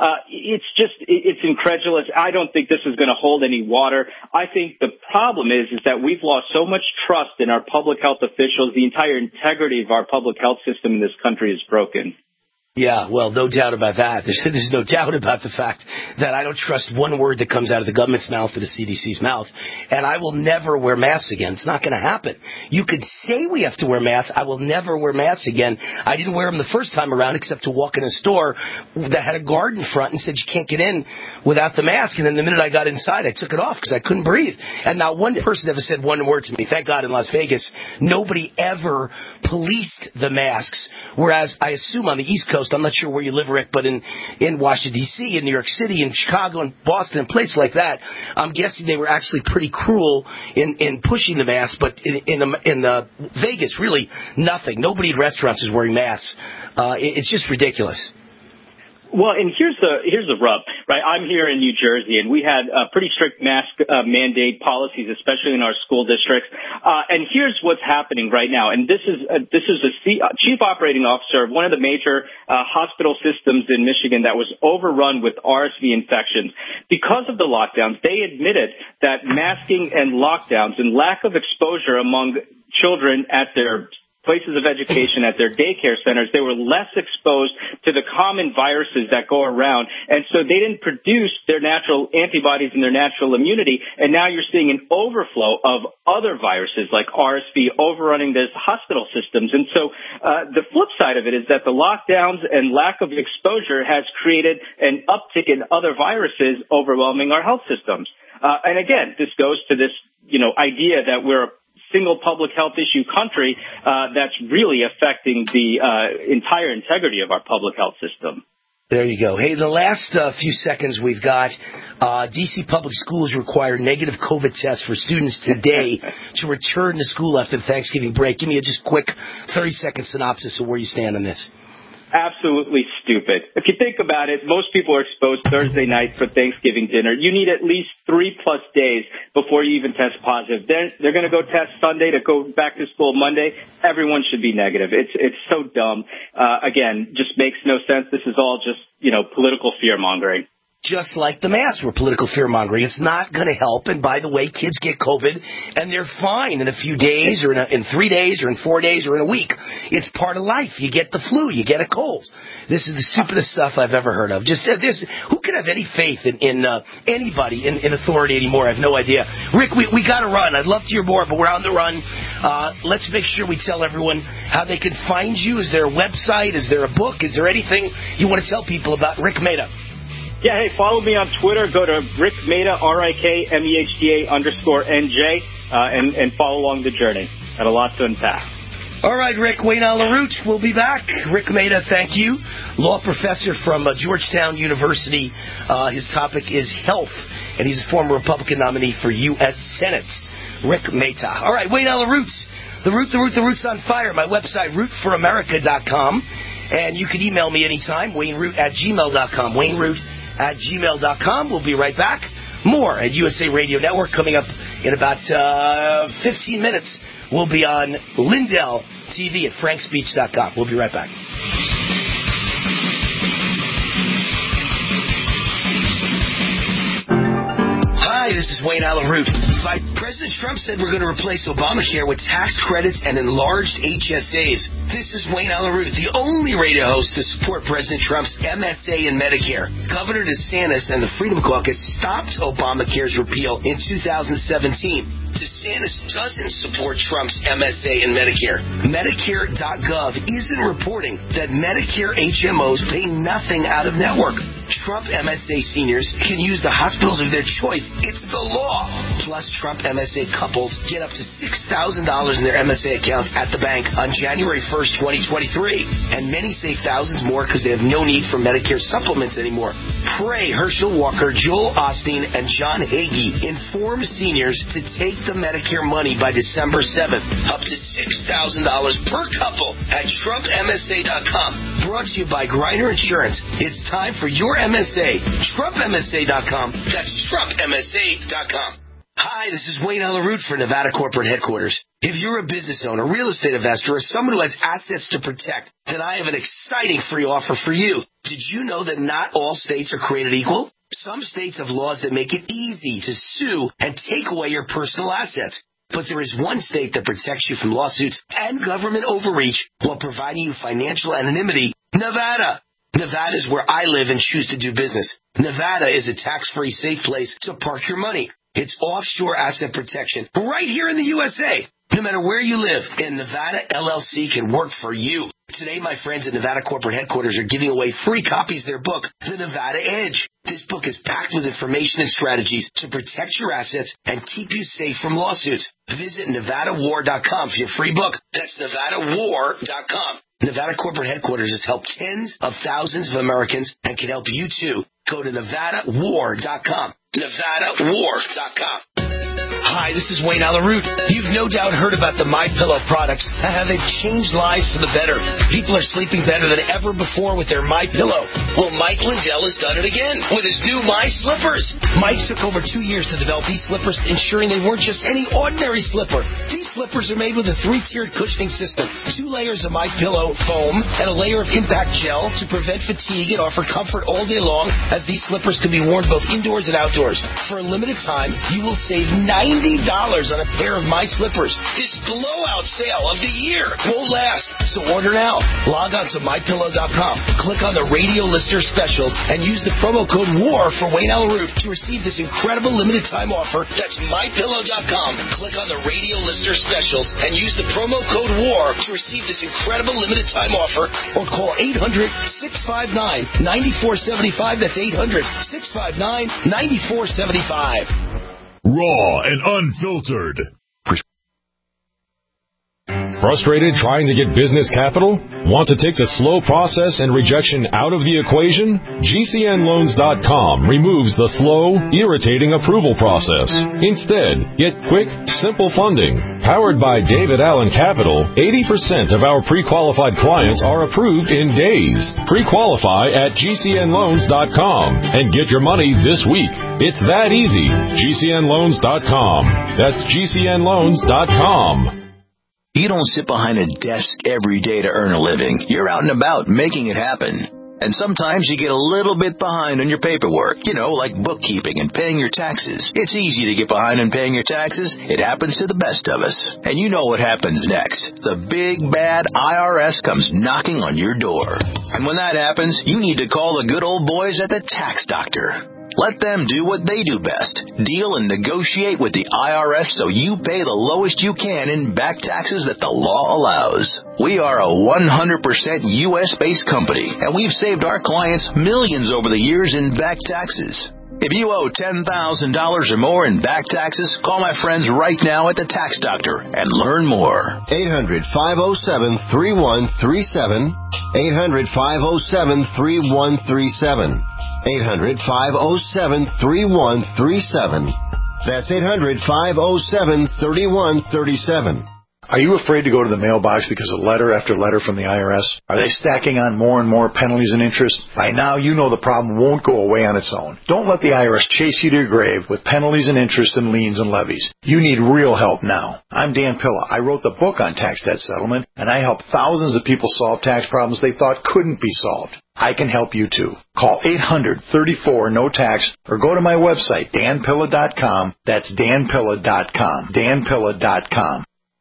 It's incredulous. I don't think this is going to hold any water. I think the problem is that we've lost so much trust in our public health officials. The entire integrity of our public health system in this country is broken. Yeah, well, no doubt about that. There's no doubt about the fact that I don't trust one word that comes out of the government's mouth or the CDC's mouth, and I will never wear masks again. It's not going to happen. You could say we have to wear masks. I will never wear masks again. I didn't wear them the first time around except to walk in a store that had a guard in front and said you can't get in without the mask, and then the minute I got inside, I took it off because I couldn't breathe. And not one person ever said one word to me. Thank God in Las Vegas, nobody ever policed the masks, whereas I assume on the East Coast, I'm not sure where you live, Rick, but in Washington, D.C., in New York City, in Chicago, and Boston, and places like that, I'm guessing they were actually pretty cruel in pushing the mask. But in Vegas, really nothing. Nobody in restaurants is wearing masks. It's just ridiculous. Well, and here's the rub, right? I'm here in New Jersey, and we had pretty strict mask mandate policies, especially in our school districts. And here's what's happening right now. And this is the chief operating officer of one of the major hospital systems in Michigan that was overrun with RSV infections. Because of the lockdowns, they admitted that masking and lockdowns and lack of exposure among children at their places of education, at their daycare centers, they were less exposed to the common viruses that go around. And so they didn't produce their natural antibodies and their natural immunity. And now you're seeing an overflow of other viruses like RSV overrunning these hospital systems. And so the flip side of it is that the lockdowns and lack of exposure has created an uptick in other viruses overwhelming our health systems. And again, this goes to this, idea that we're a single public health issue country that's really affecting the entire integrity of our public health system. There you go. Hey, the last few seconds we've got, D.C. public schools require negative COVID tests for students today to return to school after the Thanksgiving break. Give me a just quick 30-second synopsis of where you stand on this. Absolutely stupid. If you think about it, most people are exposed Thursday night for Thanksgiving dinner. You need at least 3+ days before you even test positive. They're going to go test Sunday to go back to school Monday. Everyone should be negative. It's so dumb. Again, just makes no sense. This is all just, political fear-mongering. Just like the mask, we're political fear-mongering. It's not going to help. And by the way, kids get COVID, and they're fine in a few days or in 3 days or in 4 days or in a week. It's part of life. You get the flu. You get a cold. This is the stupidest stuff I've ever heard of. Just this. Who can have any faith in anybody in authority anymore? I have no idea. Rick, we got to run. I'd love to hear more, but we're on the run. Let's make sure we tell everyone how they can find you. Is there a website? Is there a book? Is there anything you want to tell people about Rick Mehta? Yeah, hey, follow me on Twitter. Go to Rick Mehta, RIKMEHTA _NJ, and follow along the journey. Got a lot to unpack. All right, Rick. Wayne Allyn Root will be back. Rick Mehta, thank you. Law professor from Georgetown University. His topic is health, and he's a former Republican nominee for U.S. Senate. Rick Mehta. All right, Wayne Allyn Root. The Root's on fire. My website, rootforamerica.com. And you can email me anytime, WayneRoot@gmail.com. WayneRoot@gmail.com. We'll be right back. More at USA Radio Network coming up in about 15 minutes. We'll be on Lindell TV at frankspeech.com. We'll be right back. Hi, this is Wayne Allyn Root. President Trump said we're going to replace Obamacare with tax credits and enlarged HSAs. This is Wayne Allyn Root, the only radio host to support President Trump's MSA and Medicare. Governor DeSantis and the Freedom Caucus stopped Obamacare's repeal in 2017. DeSantis doesn't support Trump's MSA and Medicare. Medicare.gov isn't reporting that Medicare HMOs pay nothing out of network. Trump MSA seniors can use the hospitals of their choice. It's the law. Plus, Trump MSA couples get up to $6,000 in their MSA accounts at the bank on January 1st, 2023. And many save thousands more because they have no need for Medicare supplements anymore. Pray Herschel Walker, Joel Osteen, and John Hagee inform seniors to take the Medicare money by December 7th. Up to $6,000 per couple at TrumpMSA.com. Brought to you by Griner Insurance. It's time for your MSA. TrumpMSA.com. That's TrumpMSA.com. Hi, this is Wayne Allyn Root for Nevada Corporate Headquarters. If you're a business owner, real estate investor, or someone who has assets to protect, then I have an exciting free offer for you. Did you know that not all states are created equal? Some states have laws that make it easy to sue and take away your personal assets. But there is one state that protects you from lawsuits and government overreach while providing you financial anonymity: Nevada. Nevada is where I live and choose to do business. Nevada is a tax-free, safe place to park your money. It's offshore asset protection right here in the USA. No matter where you live, and Nevada LLC can work for you. Today, my friends at Nevada Corporate Headquarters are giving away free copies of their book, The Nevada Edge. This book is packed with information and strategies to protect your assets and keep you safe from lawsuits. Visit NevadaWar.com for your free book. That's NevadaWar.com. Nevada Corporate Headquarters has helped tens of thousands of Americans and can help you too. Go to NevadaWar.com. NevadaWar.com. Hi, this is Wayne Allyn Root. You've no doubt heard about the MyPillow products and how they've changed lives for the better. People are sleeping better than ever before with their MyPillow. Well, Mike Lindell has done it again with his new My Slippers. Mike took over 2 years to develop these slippers, ensuring they weren't just any ordinary slipper. These slippers are made with a 3-tiered cushioning system, 2 layers of MyPillow foam, and a layer of impact gel to prevent fatigue and offer comfort all day long, as these slippers can be worn both indoors and outdoors. For a limited time, you will save $90 on a pair of My Slippers. This blowout sale of the year won't last, so order now. Log on to MyPillow.com, click on the radio listener specials, and use the promo code WAR for Wayne Allyn Root to receive this incredible limited time offer. That's MyPillow.com. Click on the radio listener specials and use the promo code WAR to receive this incredible limited time offer, or call 800-659-9475. That's 800-659-9475. Raw and unfiltered. Frustrated trying to get business capital? Want to take the slow process and rejection out of the equation? GCNLoans.com removes the slow, irritating approval process. Instead, get quick, simple funding. Powered by David Allen Capital, 80% of our pre-qualified clients are approved in days. Pre-qualify at GCNLoans.com and get your money this week. It's that easy. GCNLoans.com. That's GCNLoans.com. You don't sit behind a desk every day to earn a living. You're out and about making it happen. And sometimes you get a little bit behind on your paperwork, like bookkeeping and paying your taxes. It's easy to get behind on paying your taxes. It happens to the best of us. And you know what happens next. The big, bad IRS comes knocking on your door. And when that happens, you need to call the good old boys at the Tax Doctor. Let them do what they do best. Deal and negotiate with the IRS so you pay the lowest you can in back taxes that the law allows. We are a 100% U.S.-based company, and we've saved our clients millions over the years in back taxes. If you owe $10,000 or more in back taxes, call my friends right now at the Tax Doctor and learn more. 800-507-3137. 800-507-3137. 800-507-3137. That's 800-507-3137. Are you afraid to go to the mailbox because of letter after letter from the IRS? Are they stacking on more and more penalties and interest? By now, you know the problem won't go away on its own. Don't let the IRS chase you to your grave with penalties and interest and liens and levies. You need real help now. I'm Dan Pilla. I wrote the book on tax debt settlement, and I help thousands of people solve tax problems they thought couldn't be solved. I can help you too. Call 800-34-NO-TAX or go to my website, danpilla.com. That's danpilla.com. danpilla.com.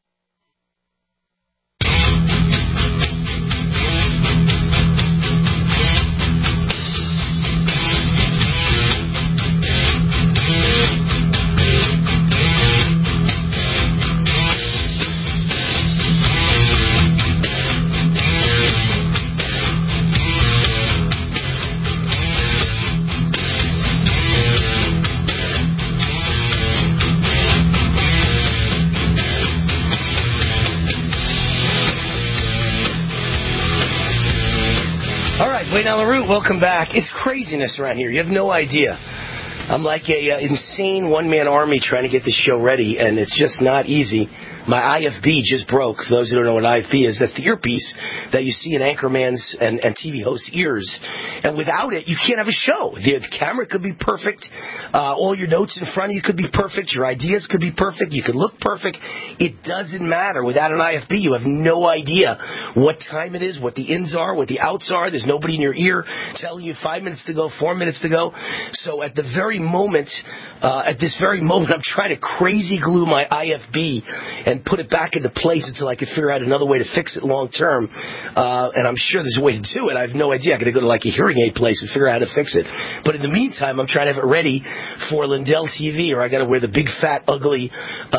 Wayne Allyn Root, welcome back. It's craziness around here. You have no idea. I'm like a insane one-man army trying to get this show ready, and it's just not easy. My IFB just broke. For those who don't know what IFB is, that's the earpiece that you see in anchorman's and TV hosts' ears. And without it, you can't have a show. The camera could be perfect. All your notes in front of you could be perfect. Your ideas could be perfect. You could look perfect. It doesn't matter. Without an IFB, you have no idea what time it is, what the ins are, what the outs are. There's nobody in your ear telling you 5 minutes to go, 4 minutes to go. So at this very moment, I'm trying to crazy glue my IFB and put it back into place until I can figure out another way to fix it long term. And I'm sure there's a way to do it. I have no idea. I got to go to like a hearing aid place and figure out how to fix it. But in the meantime, I'm trying to have it ready for Lindell TV, or I got to wear the big, fat, ugly,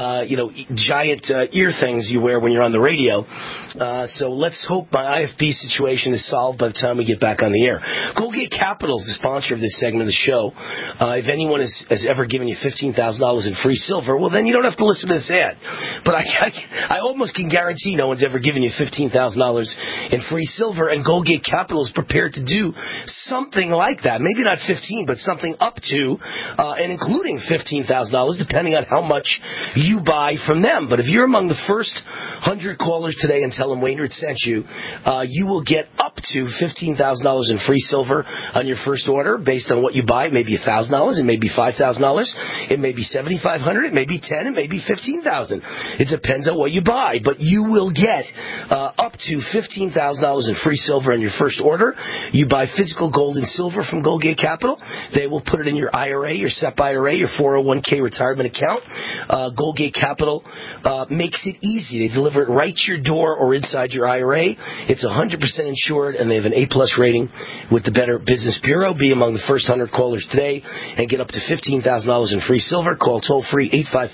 giant ear things you wear when you're on the radio. So let's hope my IFB situation is solved by the time we get back on the air. Colgate Capital is the sponsor of this segment of the show. If anyone has ever given you $15,000 in free silver, well, then you don't have to listen to this ad. But I almost can guarantee no one's ever given you $15,000 in free silver, and Colgate Capital is prepared to do something like that. Maybe not 15, but something up to and including $15,000, depending on how much you buy from them. But if you're among the first 100 callers today and tell them Wainwright sent you, you will get up to $15,000 in free silver on your first order based on what you buy. It may be $1,000, it may be $5,000, it may be $7,500, it may be $10,000, it may be $15,000. It depends on what you buy, but you will get up to $15,000 in free silver on your first order. You buy physical gold and silver from Colgate Capital. They will put it in your IRA, your SEP IRA, your 401k retirement account. Colgate Capital makes it easy. They deliver it right to your door or inside your IRA. It's 100% insured, and they have an A+ rating with the Better Business Bureau. Be among the first 100 callers today and get up to $15,000 in free silver. Call toll-free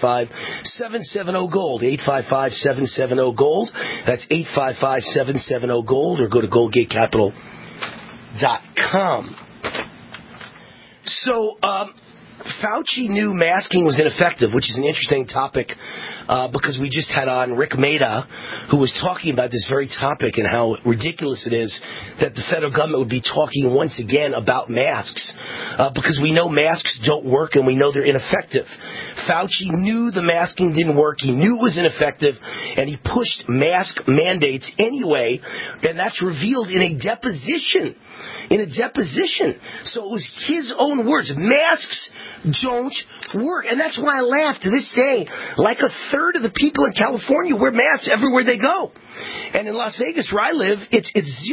855-770-GOLD, 855-770-GOLD. That's 855-770-GOLD, or go to GolgateCapital.com. So, Fauci knew masking was ineffective, which is an interesting topic because we just had on Rick Maida, who was talking about this very topic and how ridiculous it is that the federal government would be talking once again about masks, because we know masks don't work and we know they're ineffective. Fauci knew the masking didn't work. He knew it was ineffective, and he pushed mask mandates anyway, and that's revealed in a deposition. So it was his own words. Masks don't work. And that's why I laugh to this day. Like a third of the people in California wear masks everywhere they go. And in Las Vegas, where I live, it's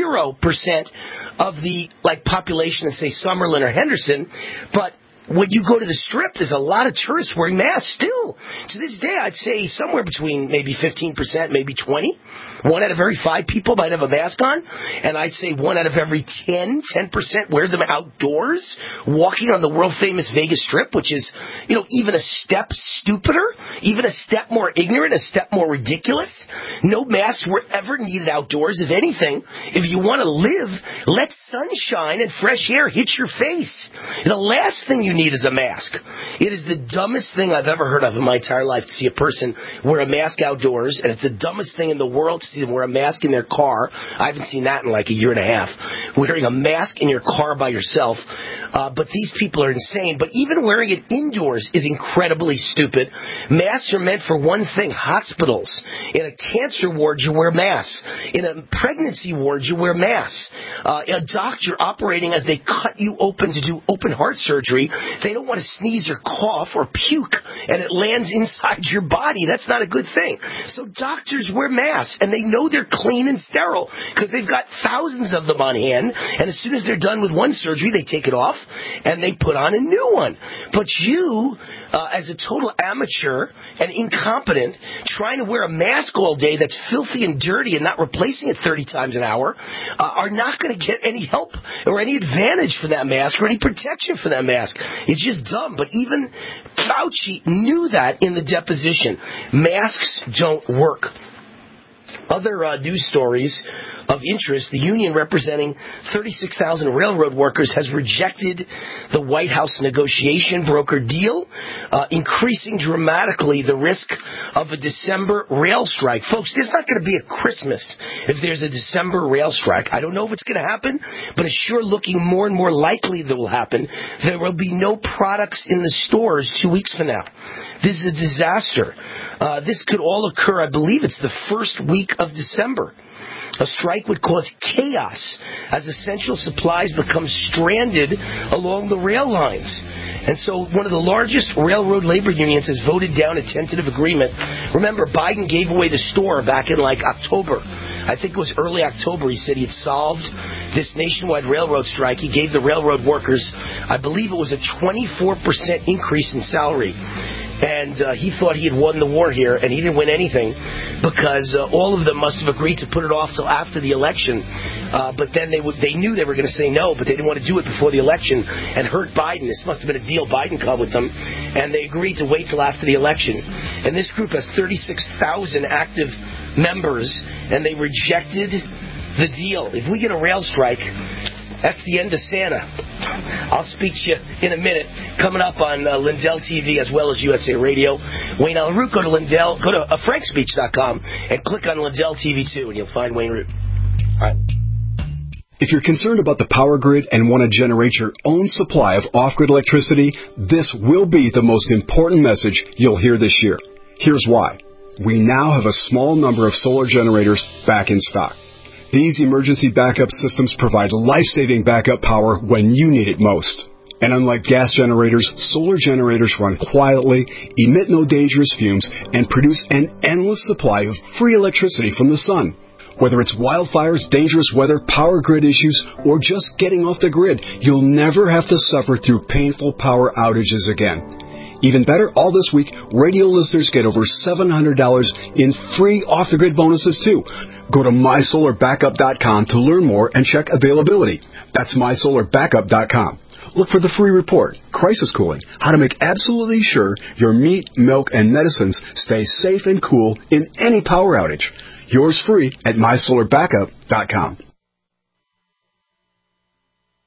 0% of the population in, say, Summerlin or Henderson. But when you go to the Strip, there's a lot of tourists wearing masks still. To this day, I'd say somewhere between maybe 15%, maybe 20%. 1 out of every 5 people might have a mask on. And I'd say 1 out of every 10% wear them outdoors, walking on the world-famous Vegas Strip, which is, even a step stupider, even a step more ignorant, a step more ridiculous. No masks were ever needed outdoors. If anything, if you want to live, let sunshine and fresh air hit your face. The last thing you need is a mask. It is the dumbest thing I've ever heard of in my entire life to see a person wear a mask outdoors, and it's the dumbest thing in the world to see them wear a mask in their car. I haven't seen that in like a year and a half. Wearing a mask in your car by yourself. But these people are insane. But even wearing it indoors is incredibly stupid. Masks are meant for one thing: hospitals. In a cancer ward, you wear masks. In a pregnancy ward, you wear masks. A doctor operating as they cut you open to do open heart surgery, they don't want to sneeze or cough or puke and it lands inside your body. That's not a good thing. So doctors wear masks, and they know they're clean and sterile because they've got thousands of them on hand, and as soon as they're done with one surgery, they take it off and they put on a new one. But you, as a total amateur and incompetent, trying to wear a mask all day that's filthy and dirty and not replacing it 30 times an hour, are not going to get any help or any advantage for that mask or any protection for that mask. It's just dumb. But even Fauci knew that in the deposition. Masks don't work. Other news stories of interest: the union representing 36,000 railroad workers has rejected the White House negotiation broker deal, increasing dramatically the risk of a December rail strike. Folks, there's not going to be a Christmas if there's a December rail strike. I don't know if it's going to happen, but it's sure looking more and more likely that it will happen. There will be no products in the stores 2 weeks from now. This is a disaster. This could all occur, I believe it's the first week of December. A strike would cause chaos as essential supplies become stranded along the rail lines. And so one of the largest railroad labor unions has voted down a tentative agreement. Remember, Biden gave away the store back in October. I think it was early October. He said he had solved this nationwide railroad strike. He gave the railroad workers, I believe it was a 24% increase in salary. And he thought he had won the war here, and he didn't win anything because all of them must have agreed to put it off till after the election. But then they knew they were going to say no, but they didn't want to do it before the election and hurt Biden. This must have been a deal Biden cut with them, and they agreed to wait till after the election. And this group has 36,000 active members, and they rejected the deal. If we get a rail strike, that's the end of Santa. I'll speak to you in a minute. Coming up on Lindell TV as well as USA Radio. Wayne Allen Root, go to frankspeech.com and click on Lindell TV too, and you'll find Wayne Root. All right. If you're concerned about the power grid and want to generate your own supply of off-grid electricity, this will be the most important message you'll hear this year. Here's why. We now have a small number of solar generators back in stock. These emergency backup systems provide life-saving backup power when you need it most. And unlike gas generators, solar generators run quietly, emit no dangerous fumes, and produce an endless supply of free electricity from the sun. Whether it's wildfires, dangerous weather, power grid issues, or just getting off the grid, you'll never have to suffer through painful power outages again. Even better, all this week, radio listeners get over $700 in free off-the-grid bonuses, too. Go to mysolarbackup.com to learn more and check availability. That's mysolarbackup.com. Look for the free report, Crisis Cooling, how to make absolutely sure your meat, milk, and medicines stay safe and cool in any power outage. Yours free at mysolarbackup.com.